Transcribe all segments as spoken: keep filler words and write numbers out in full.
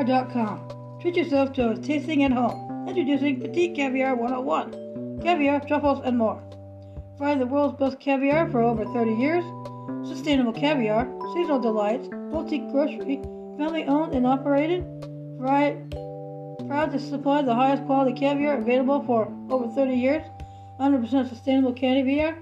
caviar dot com. Treat yourself to a tasting at home. Introducing Petite Caviar one oh one. Caviar, truffles, and more. Fry the world's best caviar for over thirty years. Sustainable caviar, seasonal delights, boutique grocery, family owned and operated. Fry, proud to supply the highest quality caviar available for over thirty years. one hundred percent sustainable caviar.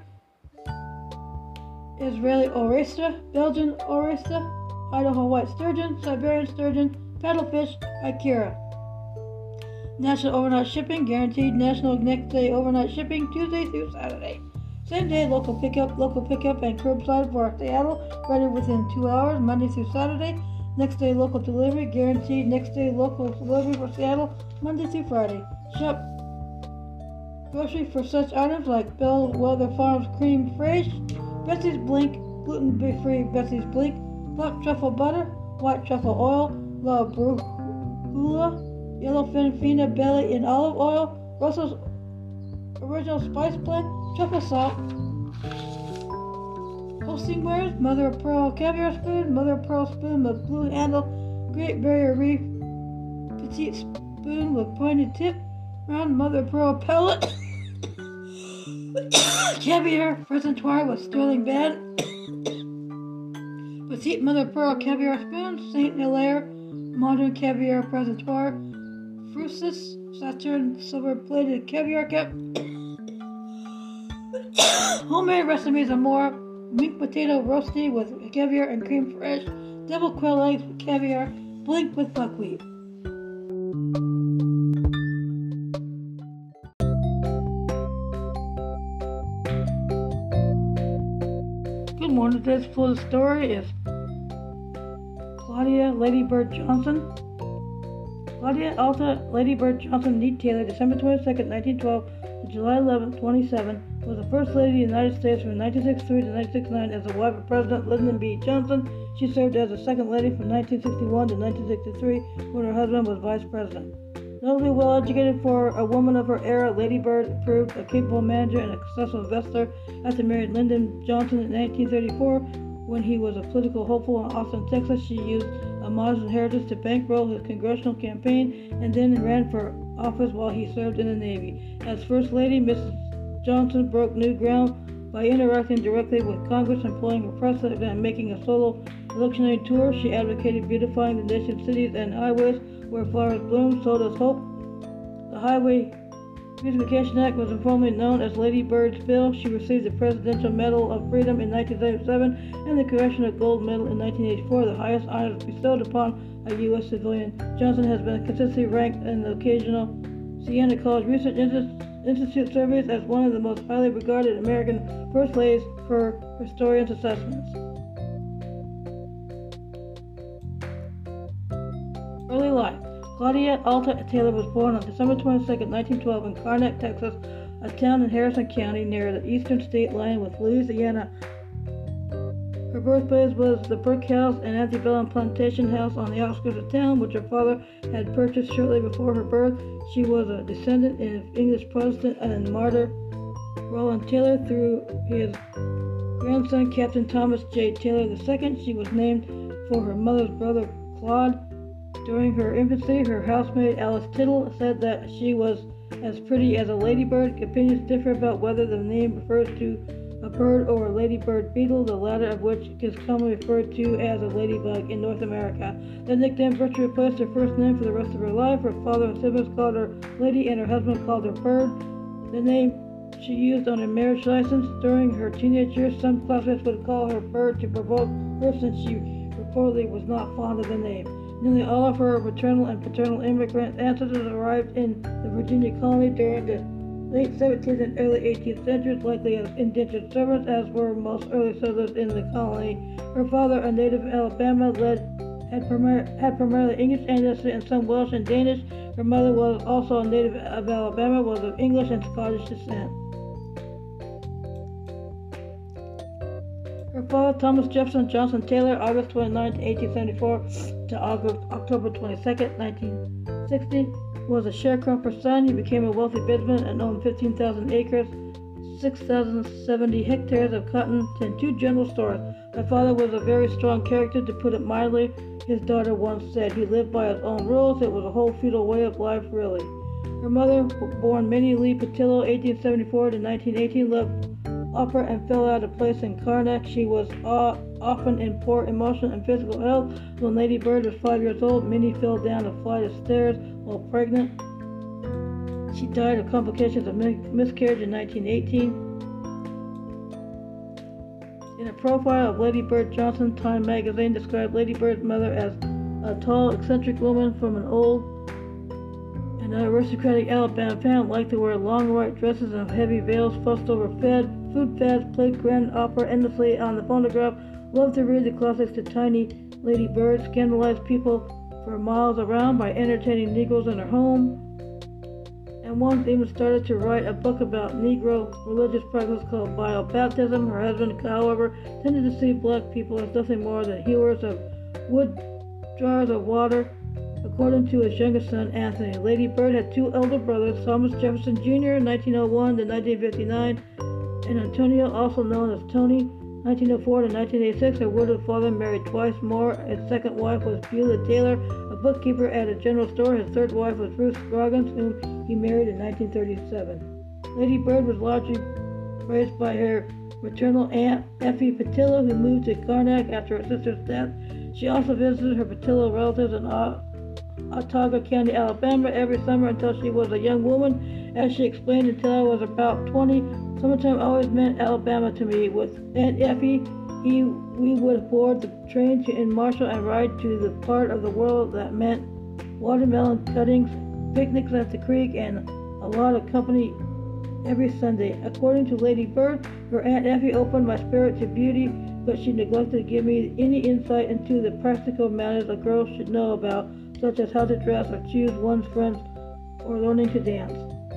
Israeli oyster, Belgian oyster, Idaho white sturgeon, Siberian sturgeon, paddlefish, Ikera. National overnight shipping, guaranteed national next day overnight shipping, Tuesday through Saturday. Same day local pickup, local pickup and curbside for Seattle, ready within two hours, Monday through Saturday. Next day local delivery, guaranteed next day local delivery for Seattle, Monday through Friday. Shop grocery for such items like Bellwether Farms cream fraiche, Betsy's Blink, gluten-free Betsy's Blink, black truffle butter, white truffle oil, La Brugula, yellowfin fina belly in olive oil, Russell's original spice blend, truffle salt, hosting wares, mother of pearl caviar spoon, mother of pearl spoon with blue handle, Great Barrier Reef petite spoon with pointed tip, round mother of pearl pellet, caviar presentoir with sterling band, petite mother of pearl caviar spoon, Saint Hilaire modern caviar presentoir, Frusis Saturn silver plated caviar cup, homemade recipes and more, meat potato roasty with caviar and cream fresh, devil quail eggs with caviar, Blink with buckwheat. Good morning. Today's full story is Claudia Ladybird Johnson. Claudia Alta Ladybird Johnson Need Taylor, December twenty-second, nineteen twelve to July eleventh, twenty-seven, was the first lady of the United States from nineteen sixty-three to nineteen sixty-nine as the wife of President Lyndon B. Johnson. She served as the second lady from nineteen sixty-one to nineteen sixty-three when her husband was vice president. Notably well educated for a woman of her era, Lady Bird proved a capable manager and a successful investor after marrying Lyndon Johnson in nineteen thirty-four. When he was a political hopeful in Austin, Texas, she used a modest inheritance to bankroll his congressional campaign and then ran for office while he served in the Navy. As First Lady, Missus Johnson broke new ground by interacting directly with Congress, employing her president, and making a solo electioneering tour. She advocated beautifying the nation's cities and highways where flowers bloom, so does hope. The Highway Beautification Act was informally known as Lady Bird's Bill. She received the Presidential Medal of Freedom in nineteen seventy-seven and the Congressional Gold Medal in nineteen eighty-four, the highest honors bestowed upon a U S civilian. Johnson has been consistently ranked in the occasional Siena College Research Institute surveys as one of the most highly regarded American First Ladies per historians' assessments. Early life. Claudia Alta Taylor was born on December twenty-second, nineteen twelve in Karnak, Texas, a town in Harrison County near the eastern state line with Louisiana. Her birthplace was the Brick House and antebellum plantation house on the outskirts of town, which her father had purchased shortly before her birth. She was a descendant of English Protestant and martyr Roland Taylor through his grandson, Captain Thomas J. Taylor the Second. She was named for her mother's brother, Claude. During her infancy, her housemaid Alice Tittle said that she was as pretty as a ladybird. Opinions differ about whether the name refers to a bird or a ladybird beetle, the latter of which is commonly referred to as a ladybug in North America. The nickname virtually replaced her first name for the rest of her life. Her father and siblings called her Lady and her husband called her Bird, the name she used on her marriage license. During her teenage years, some classmates would call her Bird to provoke her since she reportedly was not fond of the name. Nearly all of her maternal and paternal immigrant ancestors arrived in the Virginia colony during the late seventeenth and early eighteenth centuries, likely as indentured servants, as were most early settlers in the colony. Her father, a native of Alabama, led, had, primar- had primarily English ancestry and some Welsh and Danish. Her mother was also a native of Alabama, was of English and Scottish descent. Her father, Thomas Jefferson Johnson Taylor, August twenty-ninth, eighteen seventy-four to August, October twenty-second, nineteen sixty, was a sharecropper's son. He became a wealthy businessman and owned fifteen thousand acres, six thousand seventy hectares of cotton, and two general stores. Her father was a very strong character, to put it mildly. his daughter once said. He lived by his own rules. It was a whole feudal way of life, really. Her mother, born Minnie Lee Patillo, eighteen seventy-four to nineteen eighteen, loved opera and fell out of place in Karnak. She was uh, often in poor emotional and physical health. When Lady Bird was five years old, Minnie fell down a flight of stairs while pregnant. She died of complications of miscarriage in nineteen eighteen. In a profile of Lady Bird Johnson, Time magazine described Lady Bird's mother as a tall, eccentric woman from an old and aristocratic Alabama family, liked to wear long white dresses and heavy veils, fussed over fed, food fads, played grand opera endlessly on the phonograph, loved to read the classics to tiny Lady Bird, scandalized people for miles around by entertaining Negroes in her home, and once even started to write a book about Negro religious practice called biobaptism. Her husband, however, tended to see black people as nothing more than hewers of wood, jars of water, according to his youngest son, Anthony. Lady Bird had two elder brothers, Thomas Jefferson Junior nineteen oh one to nineteen fifty-nine, and Antonio, also known as Tony, nineteen oh four to nineteen eighty-six. Her widowed father married twice more. His second wife was Beulah Taylor, a bookkeeper at a general store. His third wife was Ruth Scroggins, whom he married in nineteen thirty-seven. Lady Bird was largely raised by her maternal aunt, Effie Patillo, who moved to Karnak after her sister's death. She also visited her Patillo relatives in Autauga County, Alabama, every summer until she was a young woman. As she explained, until I was about twenty, summertime always meant Alabama to me. With Aunt Effie, he, we would board the train to, in Marshall and ride to the part of the world that meant watermelon cuttings, picnics at the creek, and a lot of company every Sunday. According to Lady Bird, her Aunt Effie opened my spirit to beauty, but she neglected to give me any insight into the practical matters a girl should know about, such as how to dress or choose one's friends or learning to dance.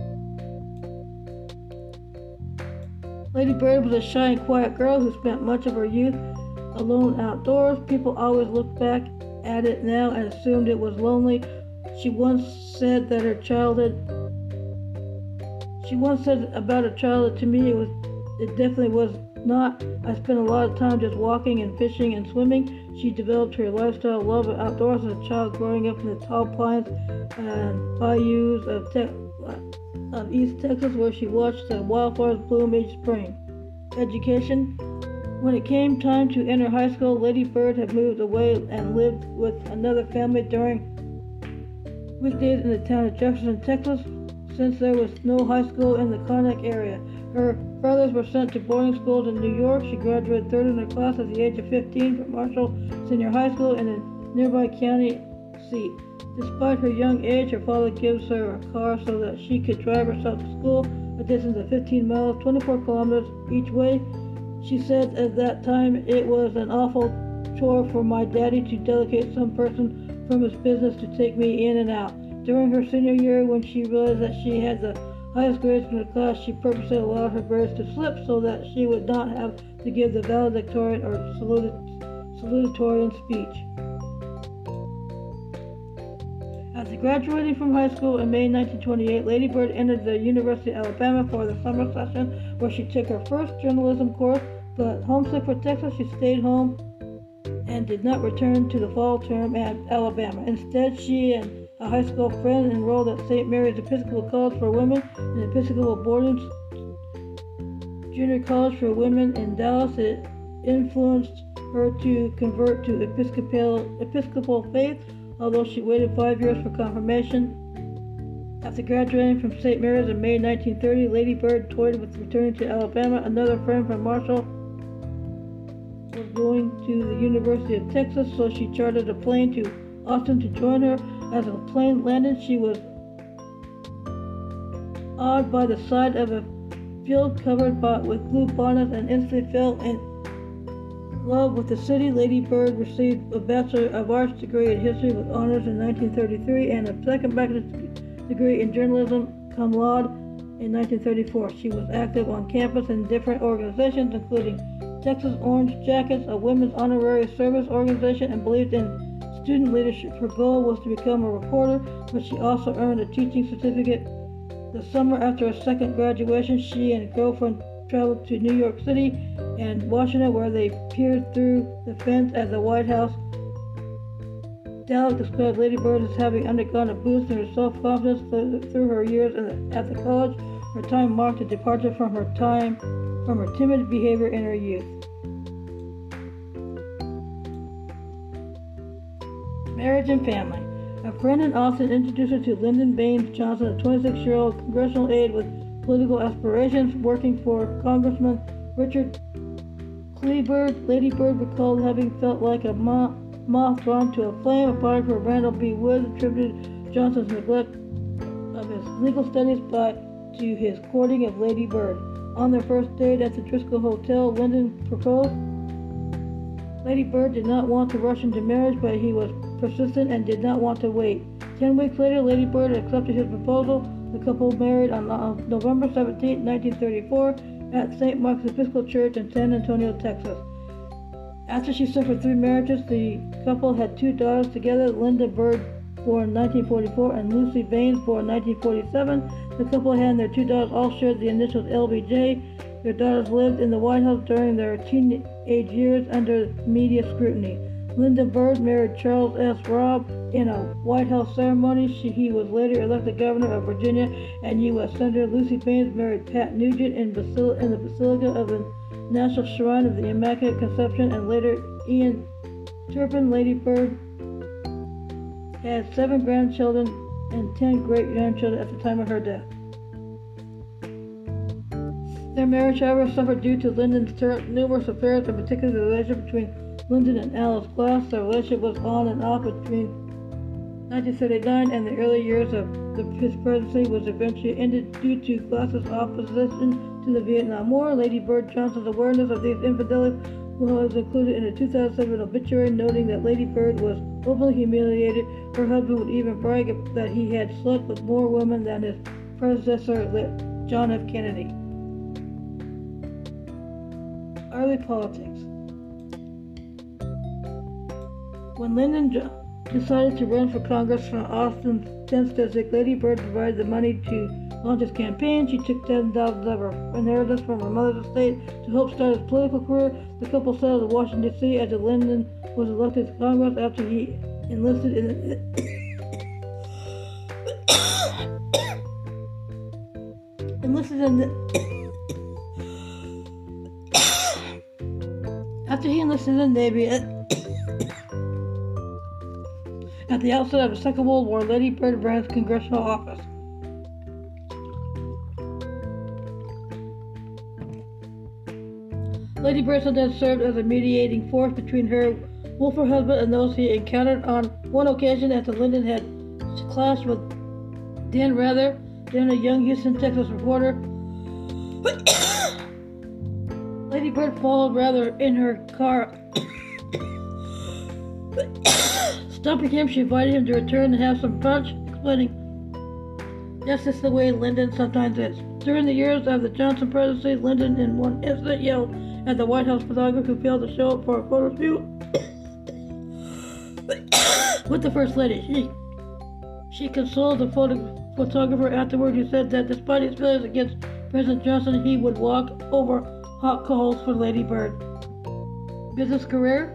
Lady Bird was a shy and quiet girl who spent much of her youth alone outdoors. People always looked back at it now and assumed it was lonely. She once said that her childhood She once said about her childhood, to me it was it definitely was not. I spent a lot of time just walking and fishing and swimming. She developed her lifestyle love of outdoors as a child, growing up in the tall pines and bayous of, te- of East Texas, where she watched the wildflowers bloom each spring. Education. When it came time to enter high school, Lady Bird had moved away and lived with another family during weekdays in the town of Jefferson, Texas, since there was no high school in the Karnak area. Her brothers were sent to boarding schools in New York. She graduated third in her class at the age of fifteen from Marshall Senior High School in a nearby county seat. Despite her young age, her father gives her a car so that she could drive herself to school, a distance of fifteen miles, twenty-four kilometers each way. She said at that time it was an awful chore for my daddy to delegate some person from his business to take me in and out. During her senior year, when she realized that she had the highest grades in her class, she purposely allowed her grades to slip so that she would not have to give the valedictorian or salutatorian speech. After graduating from high school in May nineteen twenty-eight, Lady Bird entered the University of Alabama for the summer session, where she took her first journalism course, but homesick for Texas, she stayed home and did not return to the fall term at Alabama. Instead, she and a high school friend enrolled at Saint Mary's Episcopal College for Women, an Episcopal boarding junior college for women in Dallas. It influenced her to convert to Episcopal, Episcopal faith, although she waited five years for confirmation. After graduating from Saint Mary's in May nineteen thirty, Lady Bird toyed with returning to Alabama. Another friend from Marshall was going to the University of Texas, so she chartered a plane to Austin to join her. As the plane landed, she was awed by the sight of a field covered by, with blue bonnets and instantly fell in love with the city. Lady Bird received a Bachelor of Arts degree in History with honors in nineteen thirty-three and a second bachelor's degree in Journalism cum laude in nineteen thirty-four. She was active on campus in different organizations, including Texas Orange Jackets, a women's honorary service organization, and believed in student leadership. Her goal was to become a reporter, but she also earned a teaching certificate. The summer after her second graduation, she and a girlfriend traveled to New York City and Washington, where they peered through the fence at the White House Dalek described Lady Bird as having undergone a boost in her self-confidence through her years the, at the college. Her time marked a departure from her time, from her timid behavior in her youth. Marriage and family. A friend in Austin introduced her to Lyndon Baines Johnson, a twenty-six-year-old congressional aide with political aspirations, working for Congressman Richard Cleburne. Lady Bird recalled having felt like a moth, moth drawn to a flame. A biographer, Randall B. Woods, attributed Johnson's neglect of his legal studies by to his courting of Lady Bird. On their first date at the Driscoll Hotel, Lyndon proposed. Lady Bird did not want to rush into marriage, but he was persistent and did not want to wait. Ten weeks later, Lady Bird accepted his proposal. The couple married on November seventeenth, nineteen thirty-four, at Saint Mark's Episcopal Church in San Antonio, Texas. After she suffered three marriages, the couple had two daughters together, Linda Bird, born nineteen forty-four, and Lucy Baines, born nineteen forty-seven. The couple and their two daughters all shared the initials L B J. Their daughters lived in the White House during their teenage years under media scrutiny. Linda Bird married Charles S. Robb in a White House ceremony. She, he was later elected governor of Virginia, and U S Senator. Lucy Baines married Pat Nugent in, Basil- in the Basilica of the National Shrine of the Immaculate Conception, and later Ian Turpin. Lady Bird had seven grandchildren and ten great-grandchildren at the time of her death. Their marriage, however, suffered due to Lyndon's numerous affairs, in particular the relationship between Lyndon and Alice Glass. The relationship was on and off between nineteen thirty-nine and the early years of the, his presidency was eventually ended due to Glass's opposition to the Vietnam War. Lady Bird Johnson's awareness of these infidelities was included in a two thousand seven obituary, noting that Lady Bird was openly humiliated. Her husband would even brag that he had slept with more women than his predecessor, John F. Kennedy. Early politics. When Lyndon jo- decided to run for Congress from Austin's tenth district, Lady Bird provided the money to launch his campaign. She took ten thousand dollars of her inheritance from her mother's estate to help start his political career. The couple settled in Washington, D C after Lyndon was elected to Congress after he enlisted in the enlisted in the After he enlisted in the Navy at, at the outset of the Second World War, Lady Bird ran for congressional office. Lady Bird sometimes served as a mediating force between her willful husband and those he encountered. On one occasion, after Lyndon had clashed with Dan Rather, then a young Houston, Texas reporter, Lady Bird followed Rather in her car. Stopping him, she invited him to return and have some punch, explaining, "That's just the way Lyndon sometimes is." During the years of the Johnson presidency, Lyndon in one incident yelled at the White House photographer who failed to show up for a photo shoot with the First Lady. She, she consoled the photo, photographer afterward, who said that despite his feelings against President Johnson, he would walk over hot coals for Lady Bird. Business career.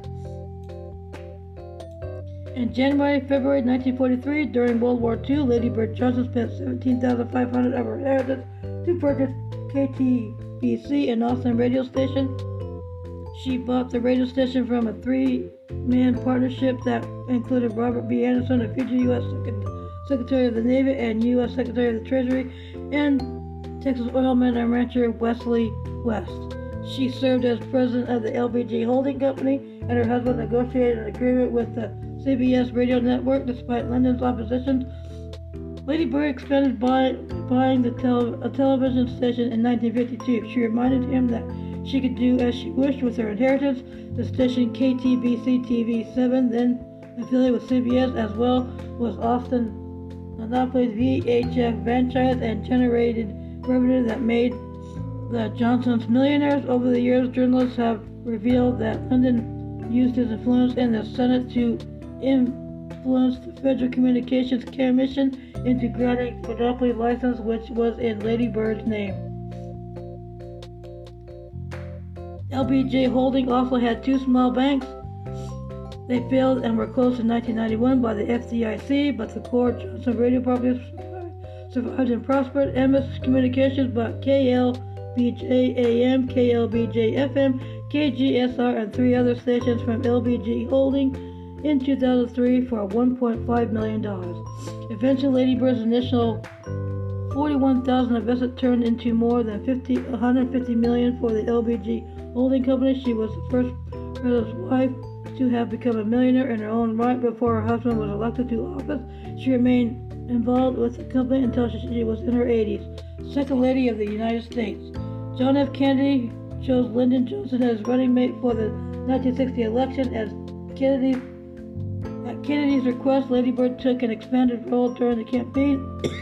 In January February nineteen forty-three, during World War Two, Lady Bird Johnson spent seventeen thousand five hundred dollars of her inheritance to purchase K T B C, an Austin radio station. She bought the radio station from a three-man partnership that included Robert B. Anderson, a future U S Secretary of the Navy and U S Secretary of the Treasury, and Texas oilman and rancher Wesley West. She served as president of the L B J Holding Company, and her husband negotiated an agreement with the C B S radio network despite Lyndon's opposition. Lady Bird expanded by buying the tel- a television station in nineteen fifty-two. She reminded him that she could do as she wished with her inheritance. The station K T B C T V seven, then affiliated with C B S as well, was Austin Monopoly's V H F franchise and generated revenue that made the Johnsons millionaires. Over the years, journalists have revealed that Lyndon used his influence in the Senate to influence the Federal Communications Commission into granting monopoly license, which was in Lady Bird's name. L B J Holding also had two small banks, They failed and were closed in nineteen ninety-one by the F D I C, but the core Johnson radio properties survived and prospered. Emmis Communications bought K L B J A M, K L B J F M, K G S R, and three other stations from L B G Holding in two thousand three for one point five million dollars. Eventually, Lady Bird's initial forty-one thousand investment turned into more than one hundred fifty million dollars for the L B G Holding Company. She was the first president's wife to have become a millionaire in her own right before her husband was elected to office. She remained involved with the company until she was in her eighties. Second Lady of the United States. John F. Kennedy chose Lyndon Johnson as running mate for the nineteen sixty election. As Kennedy's, at Kennedy's request, Lady Bird took an expanded role during the campaign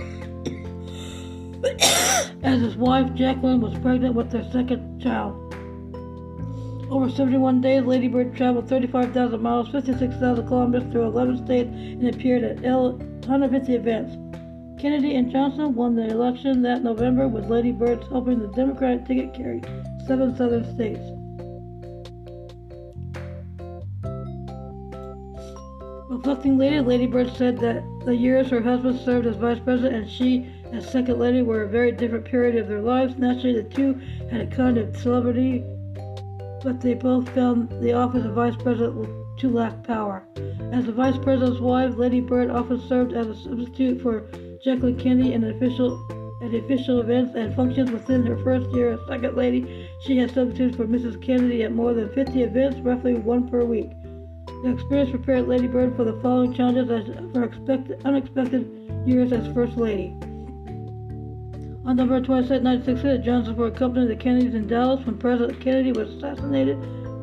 as his wife, Jacqueline, was pregnant with their second child. Over seventy-one days, Lady Bird traveled thirty-five thousand miles, fifty-six thousand kilometers through eleven states, and appeared at one hundred fifty events. Kennedy and Johnson won the election that November, with Lady Bird helping the Democratic ticket carry seven southern states. Reflecting later, Lady Bird said that the years her husband served as vice president and she as second lady were a very different period of their lives. Naturally, the two had a kind of celebrity, but they both found the office of vice president to lack power. As the vice president's wife, Lady Bird often served as a substitute for Jacqueline Kennedy in official, at official events and functions. Within her first year as second lady, she had substituted for Missus Kennedy at more than fifty events, roughly one per week. The experience prepared Lady Bird for the following challenges as for expected, unexpected years as First Lady. On November twenty-second, nineteen sixty, the Johnsons were accompanying the Kennedys in Dallas when President Kennedy was assassinated.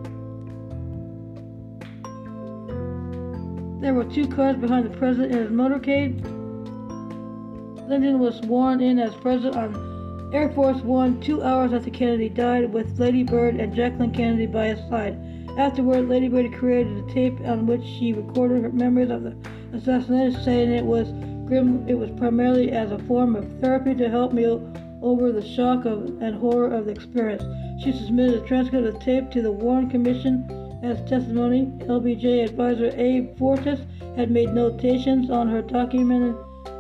There were two cars behind the president in his motorcade. Lyndon was sworn in as president on Air Force One two hours after Kennedy died, with Lady Bird and Jacqueline Kennedy by his side. Afterward, Lady Bird created a tape on which she recorded her memories of the assassination, saying it was grim. It was primarily as a form of therapy to help me over the shock of, and horror of the experience. She submitted a transcript of the tape to the Warren Commission as testimony. L B J advisor Abe Fortas had made notations on her document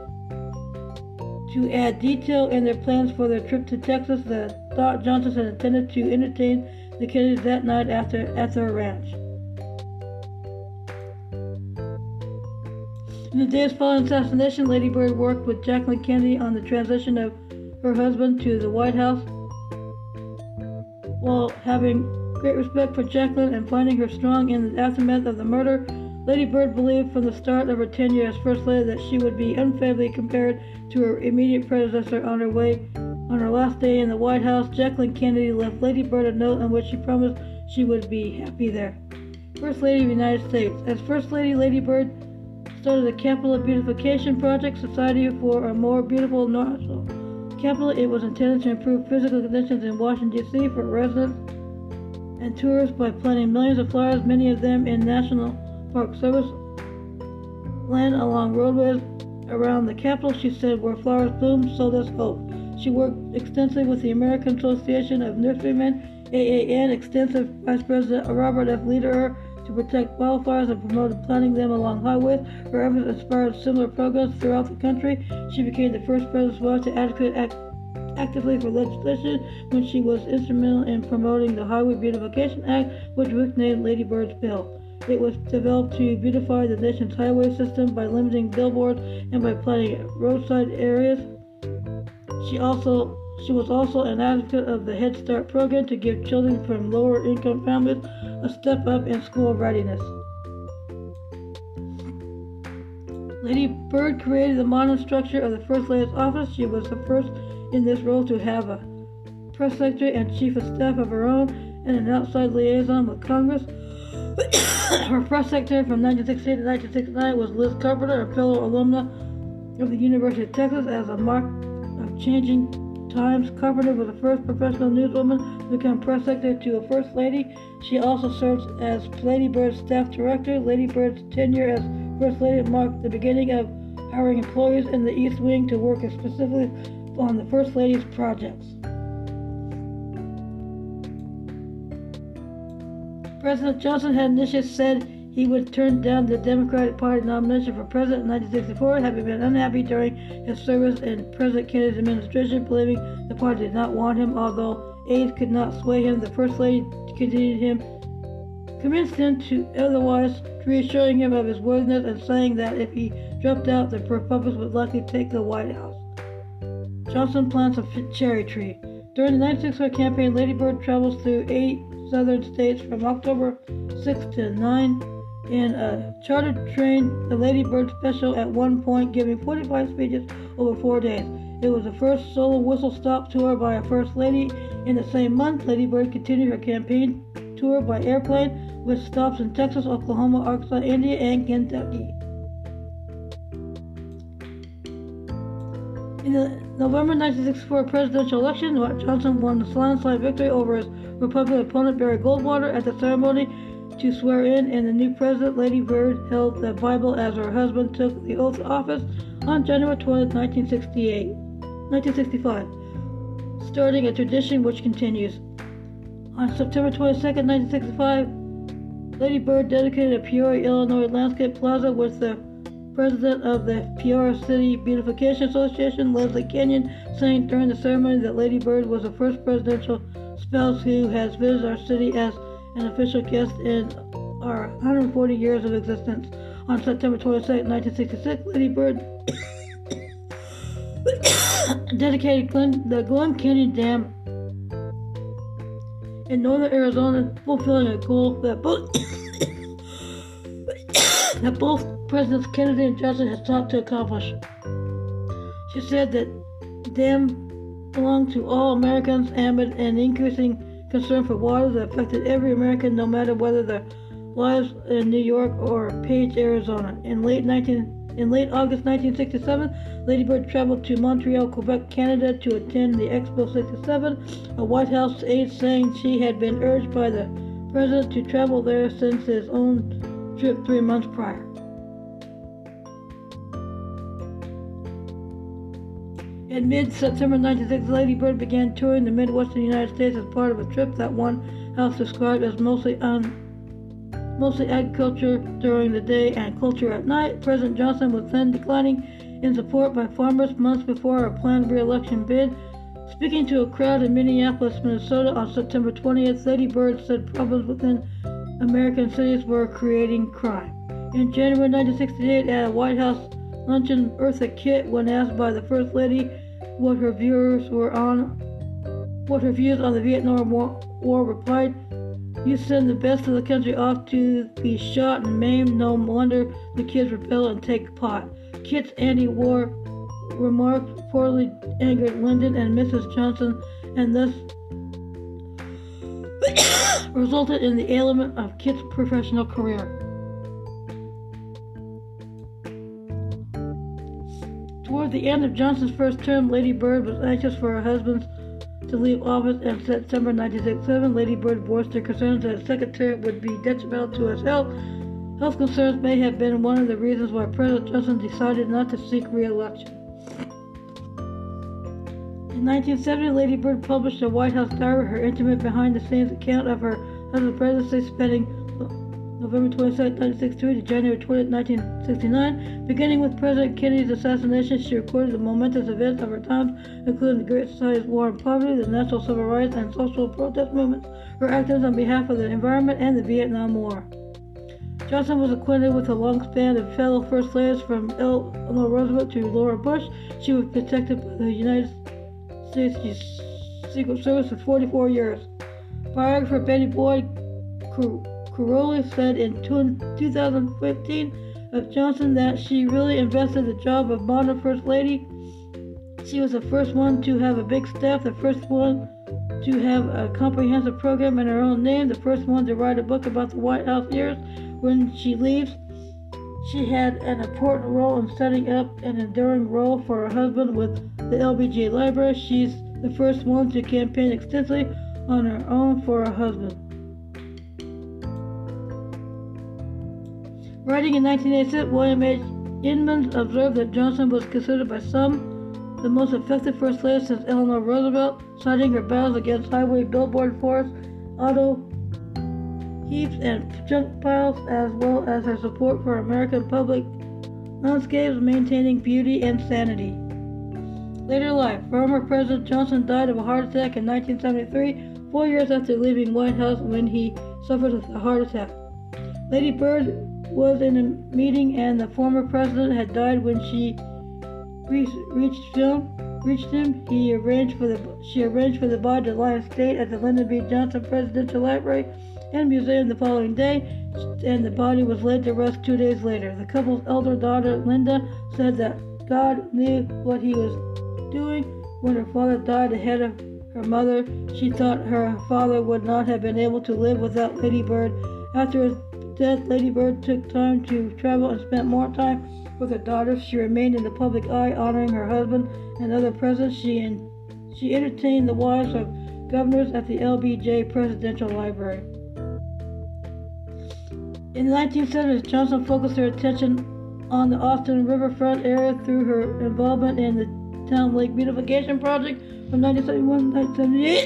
to add detail in their plans for their trip to Texas. The thought Johnson had intended to entertain the Kennedys that night after at their ranch. In the days following the assassination, Lady Bird worked with Jacqueline Kennedy on the transition of her husband to the White House. While having great respect for Jacqueline and finding her strong in the aftermath of the murder, Lady Bird believed from the start of her tenure as First Lady that she would be unfavorably compared to her immediate predecessor. On her way, on her last day in the White House, Jacqueline Kennedy left Lady Bird a note in which she promised she would be happy there. First Lady of the United States. As First Lady, Lady Bird started the Capitol Beautification Project, Society for a More Beautiful National Capital. It was intended to improve physical conditions in Washington, D C for residents and tourists by planting millions of flowers, many of them in National Park Service land along roadways around the Capitol. She said, "Where flowers bloom, so does hope." She worked extensively with the American Association of Nurserymen, A A N, extensive Vice President Robert F. Lederer, to protect wildflowers and promoted planting them along highways. Her efforts inspired similar programs throughout the country. She became the first president's wife to advocate act actively for legislation when she was instrumental in promoting the Highway Beautification Act, which was named Lady Bird's Bill. It was developed to beautify the nation's highway system by limiting billboards and by planting roadside areas. She also she was also an advocate of the Head Start program to give children from lower income families a step up in school readiness. Lady Bird created the modern structure of the First Lady's office. She was the first in this role to have a press secretary and chief of staff of her own and an outside liaison with Congress. Her press secretary from nineteen sixty-eight to nineteen sixty-nine was Liz Carpenter, a fellow alumna of the University of Texas. As a mark of changing times, Carpenter was the first professional newswoman to become press secretary to a First Lady. She also serves as Lady Bird's staff director. Lady Bird's tenure as First Lady marked the beginning of hiring employees in the East Wing to work specifically on the First Lady's projects. President Johnson had initially said he would turn down the Democratic Party nomination for president in nineteen sixty-four, having been unhappy during his service in President Kennedy's administration, believing the party did not want him. Although aides could not sway him, the First Lady continued him, convinced him to otherwise, reassuring him of his worthiness and saying that if he dropped out, the Republicans would likely take the White House. Johnson plants a cherry tree. During the nineteen sixty-four campaign, Lady Bird travels through eight southern states from October sixth to ninth in a chartered train, the Lady Bird Special, at one point giving forty-five speeches over four days. It was the first solo whistle-stop tour by a First Lady. In the same month, Lady Bird continued her campaign tour by airplane, with stops in Texas, Oklahoma, Arkansas, India, and Kentucky. In the November nineteen sixty-four presidential election, Johnson won a landslide victory over his Republican opponent Barry Goldwater. At the ceremony to swear in and the new president, Lady Bird held the Bible as her husband took the oath of office on January twentieth, nineteen sixty-eight, nineteen sixty-five, starting a tradition which continues. On September twenty-second, nineteen sixty-five, Lady Bird dedicated a Peoria, Illinois landscape plaza with the president of the Peoria City Beautification Association, Leslie Kenyon, saying during the ceremony that Lady Bird was the first presidential spouse who has visited our city as an official guest in our one hundred forty years of existence. On September twenty-second, nineteen sixty-six, Lady Bird dedicated Glen, the Glen Canyon Dam in northern Arizona, fulfilling a goal that both that both Presidents Kennedy and Johnson had sought to accomplish. She said that the dam belonged to all Americans amid an increasing concern for water that affected every American, no matter whether their lives in New York or Page, Arizona. In late nineteen in late August nineteen sixty-seven, Lady Bird traveled to Montreal, Quebec, Canada to attend the Expo sixty-seven, a White House aide saying she had been urged by the president to travel there since his own trip three months prior. In mid-September nineteen sixty, Lady Bird began touring the Midwestern United States as part of a trip that one house described as mostly un, mostly agriculture during the day and culture at night. President Johnson was then declining in support by farmers months before a planned re-election bid. Speaking to a crowd in Minneapolis, Minnesota on September twentieth, Lady Bird said problems within American cities were creating crime. In January nineteen sixty-eight, at a White House luncheon, Eartha Kitt, when asked by the First Lady what her viewers were on, what her views on the Vietnam War, War replied, "You send the best of the country off to be shot and maimed. No wonder the kids rebel and take pot." Kitt's anti-war remarks reportedly angered Lyndon and Missus Johnson, and thus resulted in the ailment of Kitt's professional career. Toward the end of Johnson's first term, Lady Bird was anxious for her husband to leave office, and in September nineteen sixty-seven, Lady Bird voiced her concerns that a second term would be detrimental to his health. Health concerns may have been one of the reasons why President Johnson decided not to seek re-election. In nineteen seventy, Lady Bird published a White House diary, her intimate behind-the-scenes account of her husband's presidency, spanning November twenty-second, nineteen sixty-three to January twentieth, nineteen sixty-nine. Beginning with President Kennedy's assassination, she recorded the momentous events of her times, including the Great Society's War on Poverty, the national civil rights and social protest movements, her activism on behalf of the environment, and the Vietnam War. Johnson was acquainted with a long span of fellow First Ladies, from Eleanor Roosevelt to Laura Bush. She was protected by the United States Secret Service for forty-four years. Biographer Betty Boyd Caroli said in two thousand fifteen of Johnson that she really invested the job of modern First Lady. She was the first one to have a big staff, the first one to have a comprehensive program in her own name, the first one to write a book about the White House years. When she leaves, she had an important role in setting up an enduring role for her husband with the L B J Library. She's the first one to campaign extensively on her own for her husband. Writing in nineteen eighty-six, William H. Inman observed that Johnson was considered by some the most effective First Lady since Eleanor Roosevelt, citing her battles against highway billboard force, auto. heaps and junk piles, as well as her support for American public landscapes, maintaining beauty and sanity. Later life. Former President Johnson died of a heart attack in nineteen seventy-three, four years after leaving White House when he suffered a heart attack. Lady Bird was in a meeting and the former president had died when she reached him. Reached him. He arranged for the she arranged for the body to lie in state at the Lyndon B. Johnson Presidential Library and Museum the following day, and the body was laid to rest two days later. The couple's elder daughter, Linda, said that God knew what he was doing when her father died ahead of her mother. She thought her father would not have been able to live without Lady Bird. After his death, Lady Bird took time to travel and spent more time with her daughters. She remained in the public eye, honoring her husband and other presidents. She, in, she entertained the wives of governors at the L B J Presidential Library. In the nineteen seventies, Johnson focused her attention on the Austin riverfront area through her involvement in the Town Lake Beautification Project from nineteen seventy-one to nineteen seventy-eight.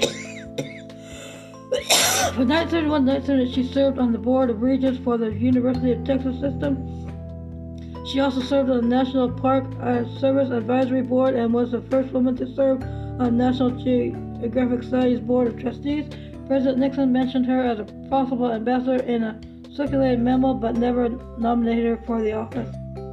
From nineteen seventy-one to nineteen seventy-eight, she served on the Board of Regents for the University of Texas System. She also served on the National Park Service Advisory Board and was the first woman to serve on National Geographic Society's Board of Trustees. President Nixon mentioned her as a possible ambassador in a circulated memo, but never nominated her for the office.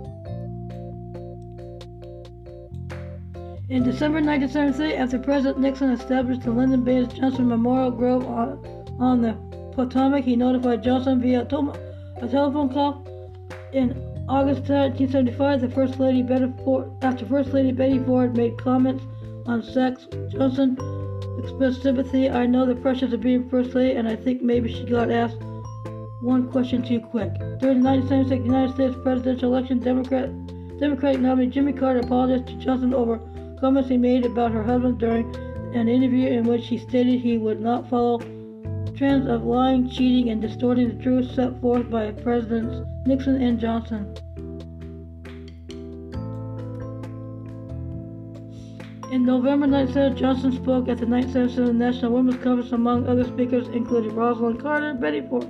In December nineteen seventy-three, after President Nixon established the Lyndon B. Johnson Memorial Grove on, on the Potomac, he notified Johnson via a, to- a telephone call. In August nineteen seventy-five, the First Lady Betty Ford, after First Lady Betty Ford made comments on sex, Johnson expressed sympathy. "I know the pressures of being First Lady, and I think maybe she got asked one question too quick." During the nineteen seventy-six United States presidential election, Democrat, Democratic nominee Jimmy Carter apologized to Johnson over comments he made about her husband during an interview in which he stated he would not follow trends of lying, cheating, and distorting the truth set forth by Presidents Nixon and Johnson. In November nineteen seventy, Johnson spoke at the nineteen seventy-seven National Women's Conference. Among other speakers included Rosalind Carter, Betty Ford,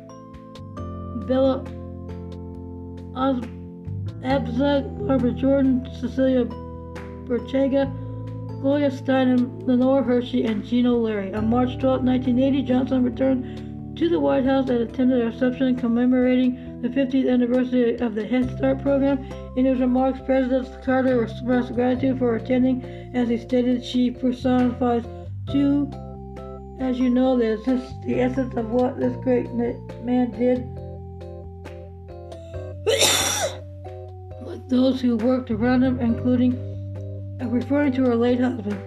Bella Oz- Abzug, Barbara Jordan, Cecilia Berchega, Gloria Steinem, Lenore Hershey, and Jean O'Leary. On March twelfth, nineteen eighty, Johnson returned to the White House and attended a reception commemorating the fiftieth anniversary of the Head Start program. In his remarks, President Carter expressed gratitude for attending, as he stated she personifies two, as you know, this is the essence of what this great man did with those who worked around him, including referring to her late husband.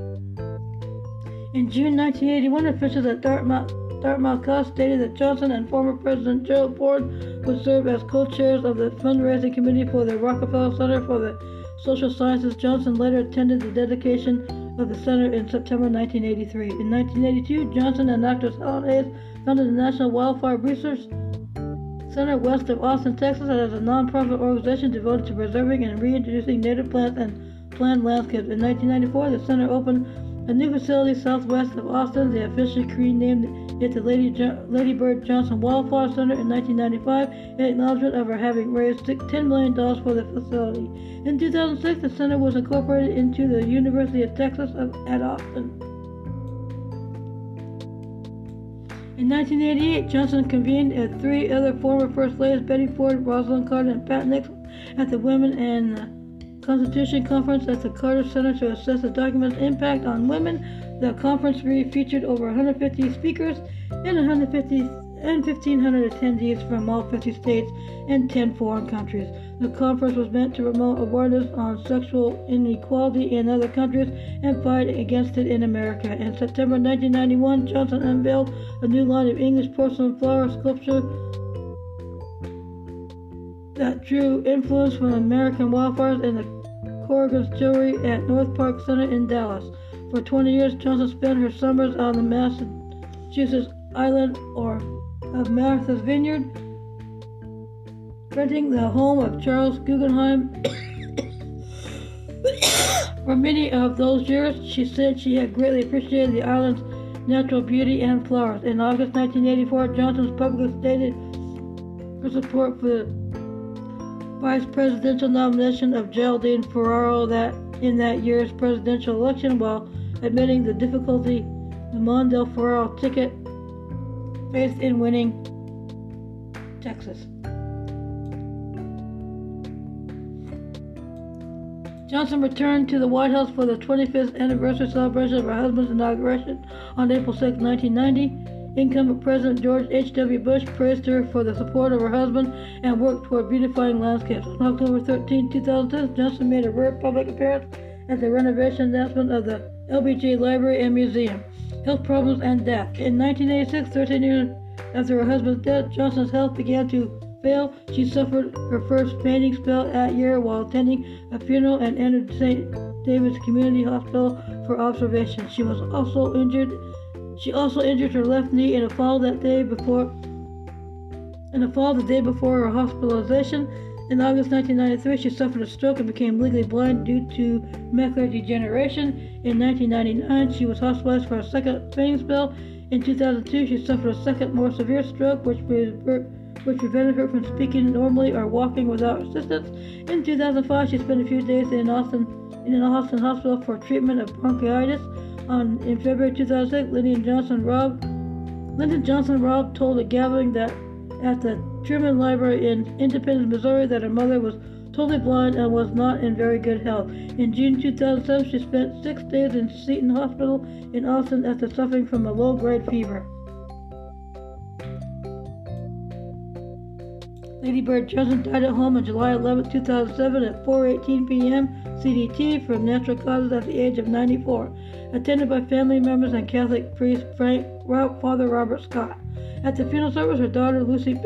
In June nineteen eighty-one, officials at Dartmouth, Dartmouth College stated that Johnson and former President Gerald Ford would serve as co-chairs of the fundraising committee for the Rockefeller Center for the Social Sciences. Johnson later attended the dedication of the center in September nineteen eighty-three. In nineteen eighty-two, Johnson and actress Helen Hayes founded the National Wildfire Research Center west of Austin, Texas, as a non-profit organization devoted to preserving and reintroducing native plants and planned landscapes. In nineteen ninety-four, the center opened a new facility southwest of Austin. They officially renamed it the Lady, jo- Lady Bird Johnson Wildflower Center in nineteen ninety-five, in acknowledgement of her having raised ten million dollars for the facility. In two thousand six, the center was incorporated into the University of Texas at Austin. In nineteen eighty-eight, Johnson convened with three other former First Ladies, Betty Ford, Rosalind Carter, and Pat Nixon, at the Women and Constitution Conference at the Carter Center to assess the document's impact on women. The conference featured over one hundred fifty speakers and one hundred fifty and fifteen hundred attendees from all fifty states and ten foreign countries. The conference was meant to promote awareness on sexual inequality in other countries and fight against it in America. In September nineteen ninety-one, Johnson unveiled a new line of English porcelain flower sculpture that drew influence from American wildfires in the Corrigan's Jewelry at North Park Center in Dallas. For twenty years, Johnson spent her summers on the Massachusetts island or of Martha's Vineyard, renting the home of Charles Guggenheim. For many of those years, she said she had greatly appreciated the island's natural beauty and flowers. In August nineteen eighty-four, Johnson publicly stated her support for the vice presidential nomination of Geraldine Ferraro that in that year's presidential election, while admitting the difficulty the Mondale Ferraro ticket faced in winning Texas. Johnson returned to the White House for the twenty-fifth anniversary celebration of her husband's inauguration on April sixth, nineteen ninety. Incumbent President George H W Bush praised her for the support of her husband and worked toward beautifying landscapes. On October thirteenth, two thousand ten, Johnson made a rare public appearance at the renovation announcement of the L B J Library and Museum. Health problems and death. In nineteen eighty-six, thirteen years after her husband's death, Johnson's health began to fail. She suffered her first fainting spell that year while attending a funeral and entered Saint David's Community Hospital for observation. She was also injured. She also injured her left knee in a fall that day before. In a fall the day before her hospitalization. In August nineteen ninety-three, she suffered a stroke and became legally blind due to macular degeneration. In nineteen ninety-nine, she was hospitalized for a second fainting spell. In two thousand two, she suffered a second, more severe stroke, which, which prevented her from speaking normally or walking without assistance. In two thousand five, she spent a few days in Austin, in an Austin hospital for treatment of bronchitis. On, in February two thousand six, Lyndon Johnson Robb, Lyndon Johnson Robb told a gathering that at the Truman Library in Independence, Missouri, that her mother was totally blind and was not in very good health. In June two thousand seven, she spent six days in Seton Hospital in Austin after suffering from a low-grade fever. Lady Bird Johnson died at home on July eleventh, two thousand seven at four eighteen p.m. C D T from natural causes at the age of ninety-four, attended by family members and Catholic priest Frank, Father Robert Scott. At the funeral service, her daughter Lucy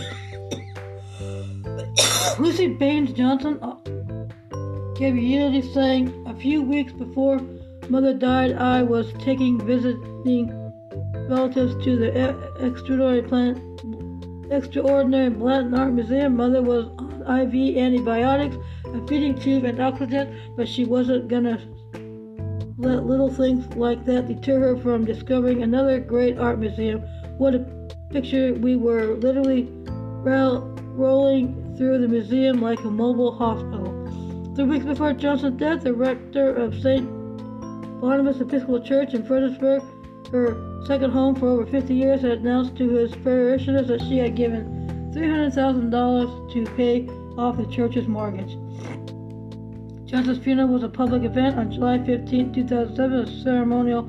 Lucy Baines Johnson gave a eulogy, saying, "A few weeks before Mother died, I was taking visiting relatives to the extraordinary plant." Extraordinary Blanton Art Museum. Mother was on I V antibiotics, a feeding tube, and oxygen, but she wasn't gonna let little things like that deter her from discovering another great art museum. What a picture. We were literally ro- rolling through the museum like a mobile hospital. Three weeks before Johnson's death, the rector of Saint Barnabas Episcopal Church in Fredericksburg, her second home for over fifty years, had announced to his parishioners that she had given three hundred thousand dollars to pay off the church's mortgage. Johnson's funeral was a public event on July fifteenth, two thousand seven. A ceremonial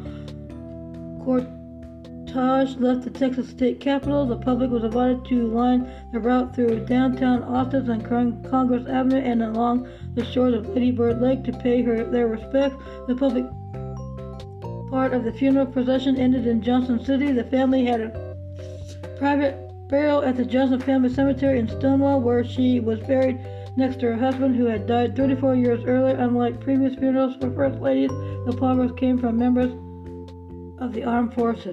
cortege left the Texas state capitol. The public was invited to line the route through downtown Austin and Congress Avenue and along the shores of Lady Bird Lake to pay her their respects. The public part of the funeral procession ended in Johnson City. The family had a private burial at the Johnson Family Cemetery in Stonewall, where she was buried next to her husband, who had died thirty-four years earlier. Unlike previous funerals for First Ladies, the Palmers came from members of the armed forces.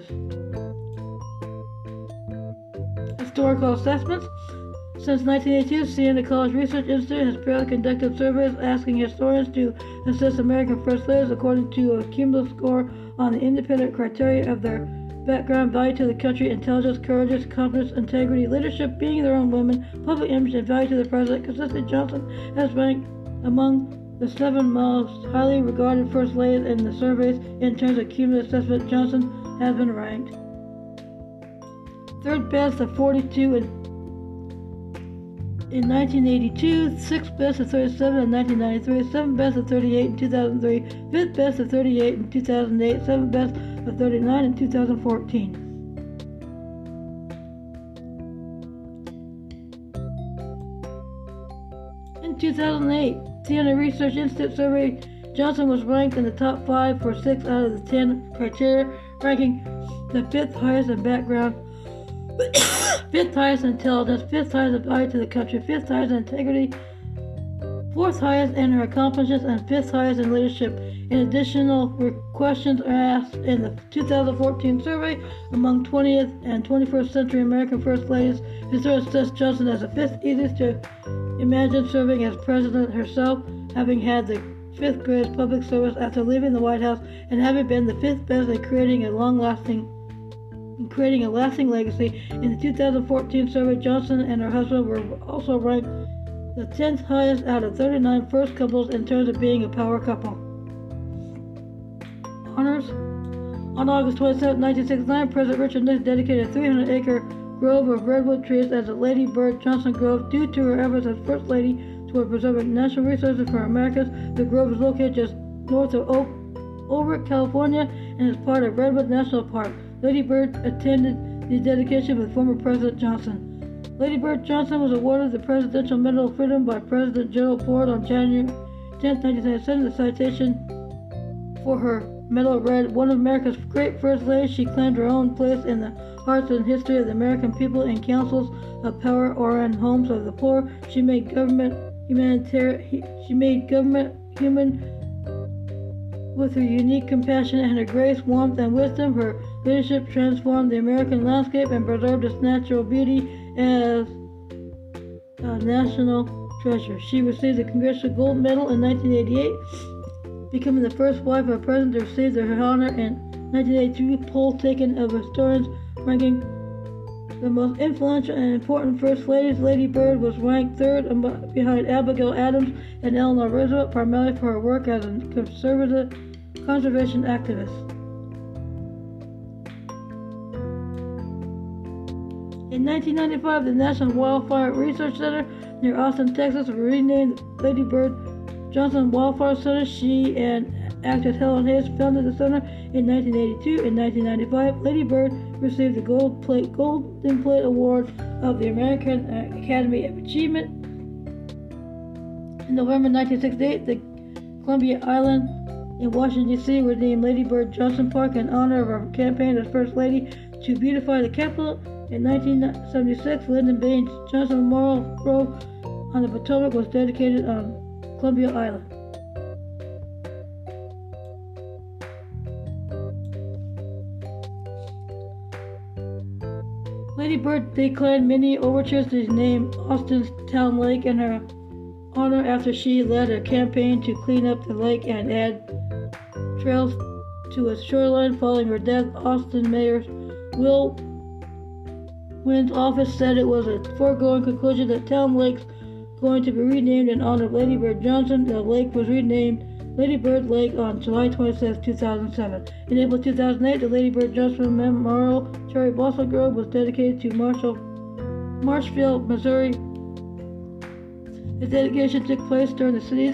Historical assessments. Since nineteen eighty-two, Siena College Research Institute has periodically conducted surveys asking historians to assess American First Ladies according to a cumulative score on the independent criteria of their background, value to the country, intelligence, courage, competence, integrity, leadership, being their own women, public image, and value to the president. Consistently, Johnson has ranked among the seven most highly regarded First Ladies in the surveys. In terms of cumulative assessment, Johnson has been ranked third best of forty-two in in nineteen eighty-two, sixth best of thirty-seven in nineteen ninety-three, seventh best of thirty-eight in two thousand three, fifth best of thirty-eight in two thousand eight, seventh best of thirty-nine in two thousand fourteen. In two thousand eight, Siena Research Institute survey, Johnson was ranked in the top five for six out of the ten criteria, ranking the fifth highest in background, fifth highest in intelligence, fifth highest in value to the country, fifth highest in integrity, fourth highest in her accomplishments, and fifth highest in leadership. In additional questions are asked in the two thousand fourteen survey among twentieth and twenty-first century American First Ladies. Historians assessed Johnson as the fifth easiest to imagine serving as president herself, having had the fifth greatest public service after leaving the White House and having been the fifth best at creating a long-lasting creating a lasting legacy. In the two thousand fourteen survey, Johnson and her husband were also ranked the tenth highest out of thirty-nine first couples in terms of being a power couple. Honors. On August twenty-seventh, nineteen sixty-nine, President Richard Nixon dedicated a three hundred acre grove of redwood trees as the Lady Bird Johnson Grove due to her efforts as First Lady toward preserving natural resources for Americans. The grove is located just north of Oak, Overett, California, and is part of Redwood National Park. Lady Bird attended the dedication with former President Johnson. Lady Bird Johnson was awarded the Presidential Medal of Freedom by President Gerald Ford on January tenth, nineteen seventy-seven. The citation for her medal read, "One of America's great First Ladies, she claimed her own place in the hearts and history of the American people in councils of power or in homes of the poor. She made government humanitarian. She made government human with her unique compassion and her grace, warmth, and wisdom. Her leadership transformed the American landscape and preserved its natural beauty as a national treasure." She received the Congressional Gold Medal in nineteen eighty-eight, becoming the first wife of a president to receive the honor. In nineteen eighty-three, poll taken of historians ranking the most influential and important First Ladies, Lady Bird was ranked third behind Abigail Adams and Eleanor Roosevelt, primarily for her work as a conservative conservation activist. In nineteen ninety-five, the National Wildfire Research Center near Austin, Texas, was renamed Lady Bird Johnson Wildfire Center. She and actress Helen Hayes founded the center in nineteen eighty-two. In nineteen ninety-five, Lady Bird received the Gold Plate, Golden Plate Award of the American Academy of Achievement. In November nineteen sixty-eight, the Columbia Island in Washington, D C was named Lady Bird Johnson Park in honor of her campaign as First Lady to beautify the Capitol. In nineteen seventy-six, Lyndon Baines Johnson Memorial Grove on the Potomac was dedicated on Columbia Island. Lady Bird declined many overtures to name Austin's Town Lake in her honor after she led a campaign to clean up the lake and add trails to its shoreline. Following her death, Austin Mayor Will Wynn's office said it was a foregone conclusion that Town Lake's going to be renamed in honor of Lady Bird Johnson. The lake was renamed Lady Bird Lake on July twenty-sixth, two thousand seven. In April two thousand eight, the Lady Bird Johnson Memorial Cherry Blossom Grove was dedicated to Marshall, Marshfield, Missouri. The dedication took place during the city's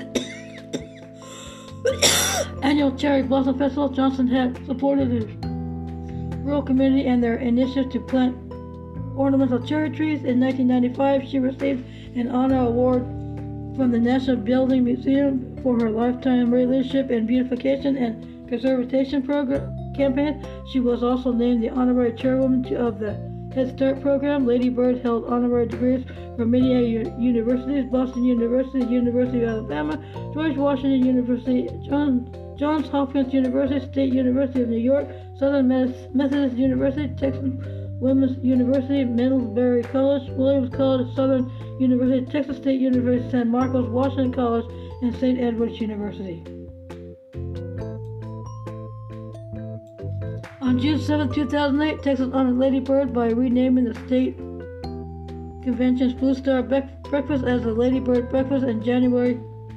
annual Cherry Blossom Festival. Johnson had supported the rural community and their initiative to plant ornamental cherry trees. In nineteen ninety-five, she received an honor award from the National Building Museum for her lifetime leadership in beautification and conservation program campaign. She was also named the honorary chairwoman of the Head Start program. Lady Bird held honorary degrees from many universities: Boston University, University of Alabama, George Washington University, John, Johns Hopkins University, State University of New York, Southern Methodist University, Texas Women's University, Middlebury College, Williams College, Southern University, Texas State University, San Marcos, Washington College, and Saint Edward's University. On June seventh, two thousand eight, Texas honored Lady Bird by renaming the state convention's Blue Star Breakfast as the Lady Bird Breakfast. In January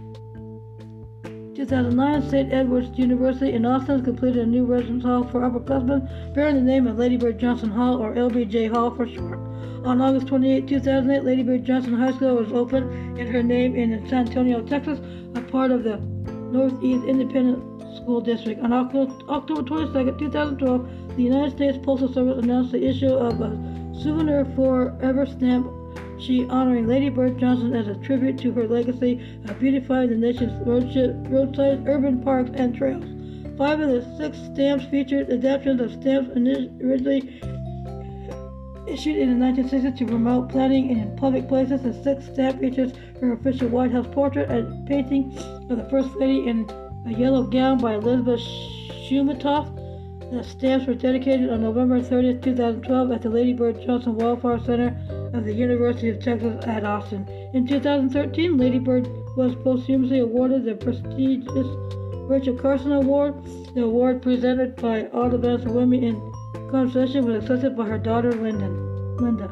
two thousand nine, Saint Edward's University in Austin completed a new residence hall for upperclassmen bearing the name of Lady Bird Johnson Hall, or L B J Hall for short. On August twenty-eighth, two thousand eight, Lady Bird Johnson High School was opened in her name in San Antonio, Texas, a part of the Northeast Independent School District. On October twenty-second, two thousand twelve, the United States Postal Service announced the issue of a Souvenir Forever stamp she honoring Lady Bird Johnson as a tribute to her legacy of beautifying the nation's roadsides, urban parks, and trails. Five of the six stamps featured adaptations of stamps originally issued in the nineteen sixties to promote planting in public places. The sixth stamp features her official White House portrait, a painting of the First Lady in a yellow gown by Elizabeth Shumatoff. The stamps were dedicated on November thirtieth, two thousand twelve at the Lady Bird Johnson Wildfire Center of the University of Texas at Austin. In two thousand thirteen, Lady Bird was posthumously awarded the prestigious Rachel Carson Award. The award, presented by Audubon for Women in Conservation, was accepted by her daughter, Lyndon, Linda.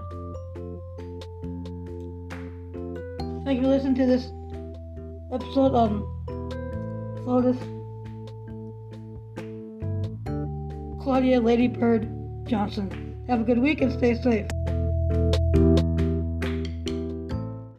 Thank you for listening to this episode on Lotus Claudia Lady Bird Johnson. Have a good week and stay safe.